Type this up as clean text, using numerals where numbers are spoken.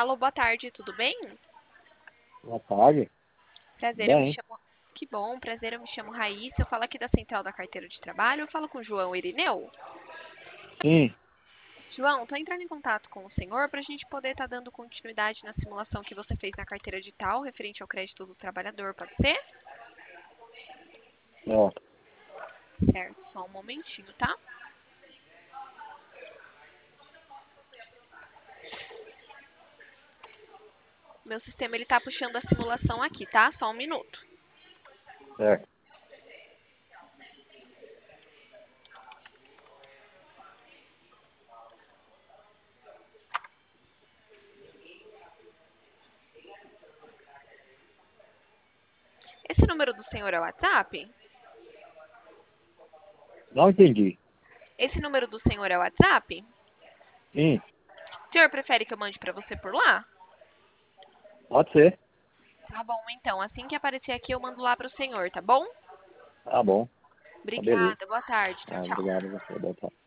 Alô, boa tarde, tudo bem? Boa tarde. Prazer, eu me Bem, chamo... Que bom, prazer, eu me chamo Raíssa, eu falo aqui da Central da Carteira de Trabalho, eu falo com o João Irineu. sim, João, estou entrando em contato com o senhor para a gente poder estar dando continuidade na simulação que você fez na carteira digital, referente ao crédito do trabalhador, pode ser? ó, Certo, só um momentinho, tá? Meu sistema ele tá puxando a simulação aqui, tá? Só um minuto. certo. Esse número do senhor é o WhatsApp? Não entendi. Esse número do senhor é o WhatsApp? Sim, O senhor prefere que eu mande para você por lá? pode ser. Tá bom, então. Assim que aparecer aqui, eu mando lá para o senhor, tá bom? Tá bom, tá beleza. Obrigada, boa tarde. Tchau, Ah, tchau. obrigado a você. Boa tarde.